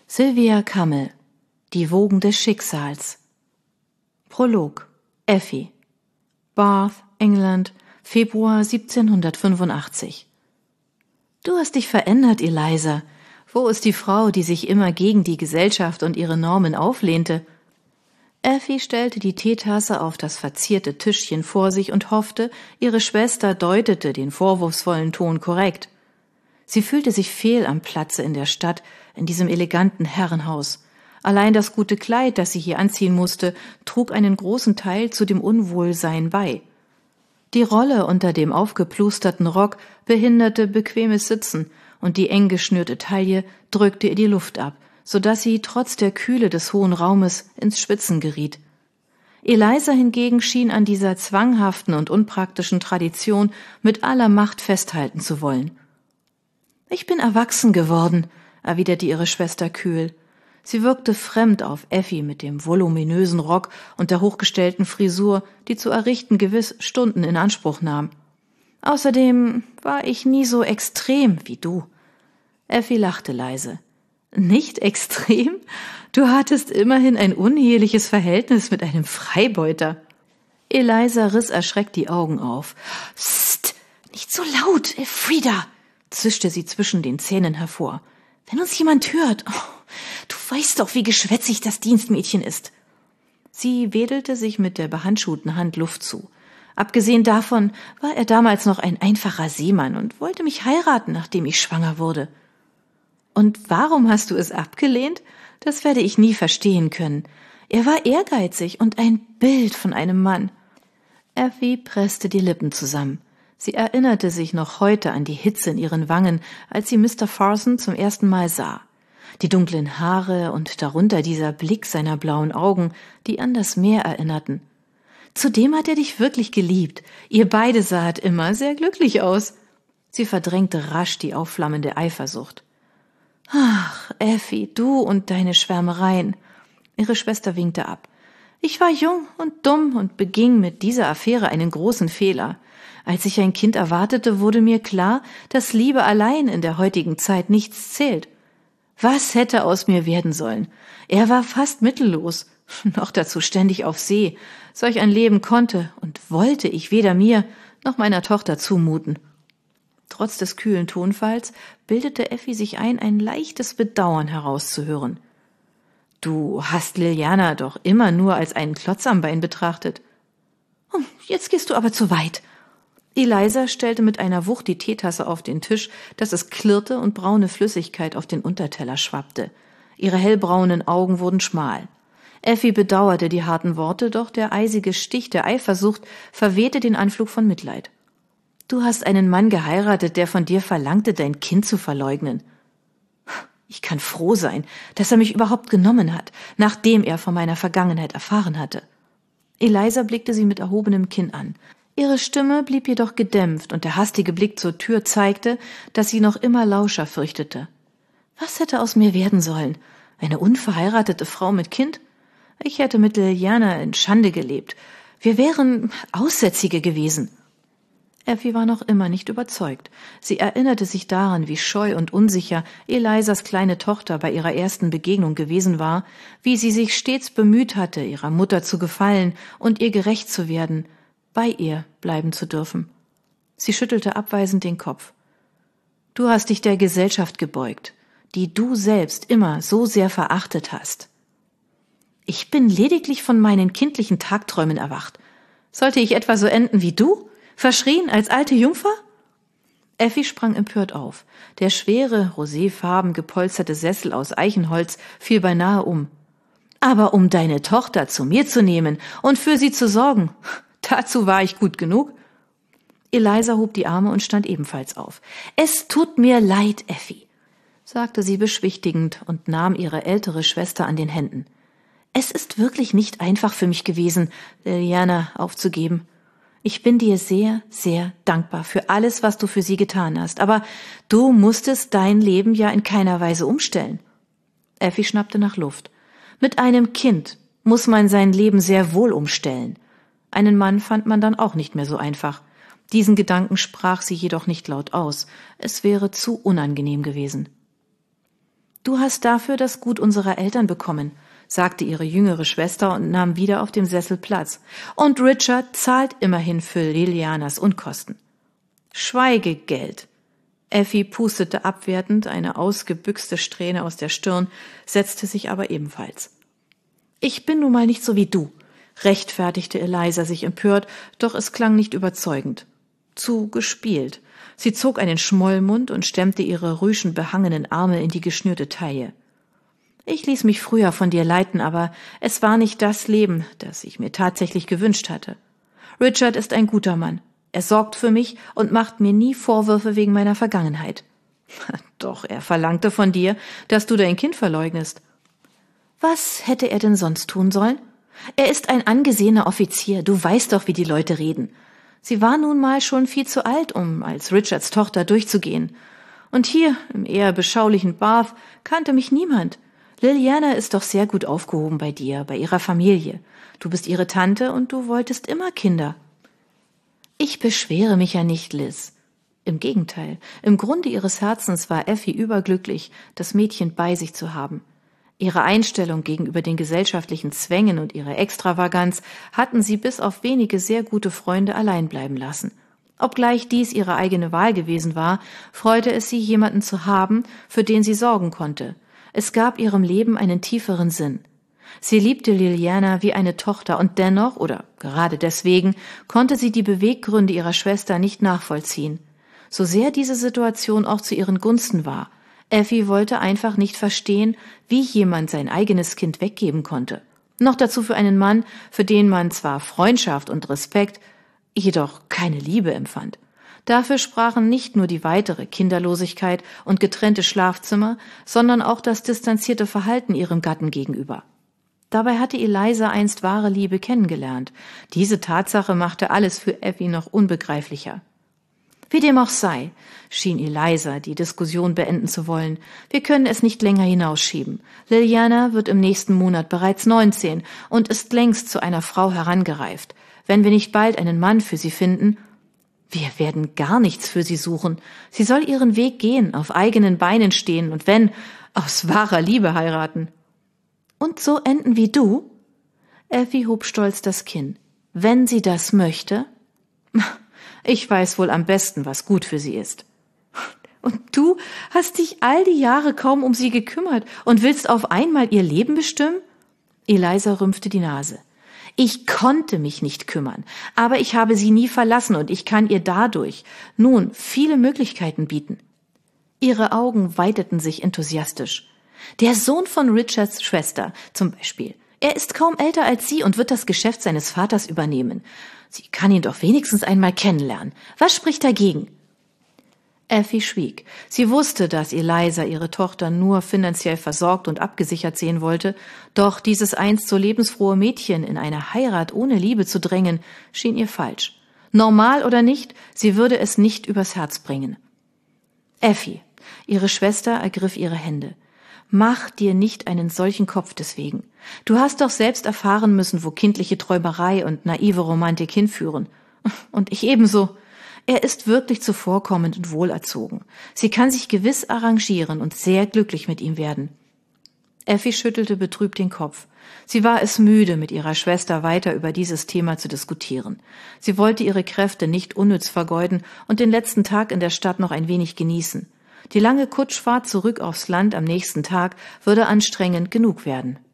Sylvia Cammel, Die Wogen des Schicksals. Prolog. Effie. Bath, England, Februar 1785. Du hast dich verändert, Eliza. Wo ist die Frau, die sich immer gegen die Gesellschaft und ihre Normen auflehnte? Effie stellte die Teetasse auf das verzierte Tischchen vor sich und hoffte, ihre Schwester deutete den vorwurfsvollen Ton korrekt. Sie fühlte sich fehl am Platze in der Stadt, in diesem eleganten Herrenhaus. Allein das gute Kleid, das sie hier anziehen musste, trug einen großen Teil zu dem Unwohlsein bei. Die Rolle unter dem aufgeplusterten Rock behinderte bequemes Sitzen, und die eng geschnürte Taille drückte ihr die Luft ab, so dass sie trotz der Kühle des hohen Raumes ins Schwitzen geriet. Eliza hingegen schien an dieser zwanghaften und unpraktischen Tradition mit aller Macht festhalten zu wollen. »Ich bin erwachsen geworden«, erwiderte ihre Schwester kühl. Sie wirkte fremd auf Effie mit dem voluminösen Rock und der hochgestellten Frisur, die zu errichten gewiss Stunden in Anspruch nahm. »Außerdem war ich nie so extrem wie du.« Effie lachte leise. »Nicht extrem? Du hattest immerhin ein uneheliches Verhältnis mit einem Freibeuter.« Eliza riss erschreckt die Augen auf. »Psst, nicht so laut, Elfrida«, zischte sie zwischen den Zähnen hervor. »Wenn uns jemand hört, du weißt doch, wie geschwätzig das Dienstmädchen ist.« Sie wedelte sich mit der behandschuhten Hand Luft zu. Abgesehen davon war er damals noch ein einfacher Seemann und wollte mich heiraten, nachdem ich schwanger wurde. »Und warum hast du es abgelehnt? Das werde ich nie verstehen können. Er war ehrgeizig und ein Bild von einem Mann.« Effie presste die Lippen zusammen. Sie erinnerte sich noch heute an die Hitze in ihren Wangen, als sie Mr. Farson zum ersten Mal sah. Die dunklen Haare und darunter dieser Blick seiner blauen Augen, die an das Meer erinnerten. Zudem hat er dich wirklich geliebt. Ihr beide sahet immer sehr glücklich aus. Sie verdrängte rasch die aufflammende Eifersucht. »Ach, Effie, du und deine Schwärmereien.« Ihre Schwester winkte ab. »Ich war jung und dumm und beging mit dieser Affäre einen großen Fehler. Als ich ein Kind erwartete, wurde mir klar, dass Liebe allein in der heutigen Zeit nichts zählt. Was hätte aus mir werden sollen? Er war fast mittellos, noch dazu ständig auf See. Solch ein Leben konnte und wollte ich weder mir noch meiner Tochter zumuten.« Trotz des kühlen Tonfalls bildete Effie sich ein leichtes Bedauern herauszuhören. »Du hast Liliana doch immer nur als einen Klotz am Bein betrachtet.« »Jetzt gehst du aber zu weit.« Eliza stellte mit einer Wucht die Teetasse auf den Tisch, dass es klirrte und braune Flüssigkeit auf den Unterteller schwappte. Ihre hellbraunen Augen wurden schmal. Effie bedauerte die harten Worte, doch der eisige Stich der Eifersucht verwehte den Anflug von Mitleid. »Du hast einen Mann geheiratet, der von dir verlangte, dein Kind zu verleugnen. Ich kann froh sein, dass er mich überhaupt genommen hat, nachdem er von meiner Vergangenheit erfahren hatte.« Eliza blickte sie mit erhobenem Kinn an. Ihre Stimme blieb jedoch gedämpft und der hastige Blick zur Tür zeigte, dass sie noch immer Lauscher fürchtete. Was hätte aus mir werden sollen? Eine unverheiratete Frau mit Kind? Ich hätte mit Liliana in Schande gelebt. Wir wären Aussätzige gewesen. Effie war noch immer nicht überzeugt. Sie erinnerte sich daran, wie scheu und unsicher Elizas kleine Tochter bei ihrer ersten Begegnung gewesen war, wie sie sich stets bemüht hatte, ihrer Mutter zu gefallen und ihr gerecht zu werden, bei ihr bleiben zu dürfen. Sie schüttelte abweisend den Kopf. »Du hast dich der Gesellschaft gebeugt, die du selbst immer so sehr verachtet hast.« »Ich bin lediglich von meinen kindlichen Tagträumen erwacht. Sollte ich etwa so enden wie du? Verschrien als alte Jungfer?« Effie sprang empört auf. Der schwere, roséfarben gepolsterte Sessel aus Eichenholz fiel beinahe um. »Aber um deine Tochter zu mir zu nehmen und für sie zu sorgen, dazu war ich gut genug.« Eliza hob die Arme und stand ebenfalls auf. »Es tut mir leid, Effie«, sagte sie beschwichtigend und nahm ihre ältere Schwester an den Händen. »Es ist wirklich nicht einfach für mich gewesen, Liliana aufzugeben. Ich bin dir sehr, sehr dankbar für alles, was du für sie getan hast, aber du musstest dein Leben ja in keiner Weise umstellen.« Effie schnappte nach Luft. »Mit einem Kind muss man sein Leben sehr wohl umstellen. Einen Mann fand man dann auch nicht mehr so einfach. Diesen Gedanken sprach sie jedoch nicht laut aus. Es wäre zu unangenehm gewesen.« »Du hast dafür das Gut unserer Eltern bekommen«, sagte ihre jüngere Schwester und nahm wieder auf dem Sessel Platz. »Und Richard zahlt immerhin für Lilianas Unkosten.« »Schweigegeld.« Effie pustete abwertend, eine ausgebüxte Strähne aus der Stirn, setzte sich aber ebenfalls. »Ich bin nun mal nicht so wie du«, rechtfertigte Eliza sich empört, doch es klang nicht überzeugend. Zu gespielt. Sie zog einen Schmollmund und stemmte ihre rüschenbehangenen Arme in die geschnürte Taille. »Ich ließ mich früher von dir leiten, aber es war nicht das Leben, das ich mir tatsächlich gewünscht hatte. Richard ist ein guter Mann. Er sorgt für mich und macht mir nie Vorwürfe wegen meiner Vergangenheit. Doch er verlangte von dir, dass du dein Kind verleugnest.« »Was hätte er denn sonst tun sollen? Er ist ein angesehener Offizier, du weißt doch, wie die Leute reden. Sie war nun mal schon viel zu alt, um als Richards Tochter durchzugehen. Und hier, im eher beschaulichen Bath, kannte mich niemand. Liliana ist doch sehr gut aufgehoben bei dir, bei ihrer Familie. Du bist ihre Tante und du wolltest immer Kinder.« »Ich beschwere mich ja nicht, Liz.« Im Gegenteil, im Grunde ihres Herzens war Effie überglücklich, das Mädchen bei sich zu haben. Ihre Einstellung gegenüber den gesellschaftlichen Zwängen und ihre Extravaganz hatten sie bis auf wenige sehr gute Freunde allein bleiben lassen. Obgleich dies ihre eigene Wahl gewesen war, freute es sie, jemanden zu haben, für den sie sorgen konnte. Es gab ihrem Leben einen tieferen Sinn. Sie liebte Liliana wie eine Tochter und dennoch, oder gerade deswegen, konnte sie die Beweggründe ihrer Schwester nicht nachvollziehen. So sehr diese Situation auch zu ihren Gunsten war. Effie wollte einfach nicht verstehen, wie jemand sein eigenes Kind weggeben konnte. Noch dazu für einen Mann, für den man zwar Freundschaft und Respekt, jedoch keine Liebe empfand. Dafür sprachen nicht nur die weitere Kinderlosigkeit und getrennte Schlafzimmer, sondern auch das distanzierte Verhalten ihrem Gatten gegenüber. Dabei hatte Eliza einst wahre Liebe kennengelernt. Diese Tatsache machte alles für Effie noch unbegreiflicher. Wie dem auch sei, schien Eliza die Diskussion beenden zu wollen. Wir können es nicht länger hinausschieben. Liliana wird im nächsten Monat bereits 19 und ist längst zu einer Frau herangereift. Wenn wir nicht bald einen Mann für sie finden, wir werden gar nichts für sie suchen. Sie soll ihren Weg gehen, auf eigenen Beinen stehen und wenn, aus wahrer Liebe heiraten. Und so enden wie du? Effie hob stolz das Kinn. Wenn sie das möchte? Ich weiß wohl am besten, was gut für sie ist. Und du hast dich all die Jahre kaum um sie gekümmert und willst auf einmal ihr Leben bestimmen? Eliza rümpfte die Nase. Ich konnte mich nicht kümmern, aber ich habe sie nie verlassen und ich kann ihr dadurch nun viele Möglichkeiten bieten. Ihre Augen weiteten sich enthusiastisch. Der Sohn von Richards Schwester zum Beispiel. Er ist kaum älter als sie und wird das Geschäft seines Vaters übernehmen. Sie kann ihn doch wenigstens einmal kennenlernen. Was spricht dagegen? Effie schwieg. Sie wusste, dass Eliza ihre Tochter nur finanziell versorgt und abgesichert sehen wollte, doch dieses einst so lebensfrohe Mädchen in eine Heirat ohne Liebe zu drängen, schien ihr falsch. Normal oder nicht, sie würde es nicht übers Herz bringen. Effie, ihre Schwester ergriff ihre Hände. Mach dir nicht einen solchen Kopf deswegen. Du hast doch selbst erfahren müssen, wo kindliche Träumerei und naive Romantik hinführen. Und ich ebenso. Er ist wirklich zuvorkommend und wohlerzogen. Sie kann sich gewiss arrangieren und sehr glücklich mit ihm werden. Effie schüttelte betrübt den Kopf. Sie war es müde, mit ihrer Schwester weiter über dieses Thema zu diskutieren. Sie wollte ihre Kräfte nicht unnütz vergeuden und den letzten Tag in der Stadt noch ein wenig genießen. Die lange Kutschfahrt zurück aufs Land am nächsten Tag würde anstrengend genug werden.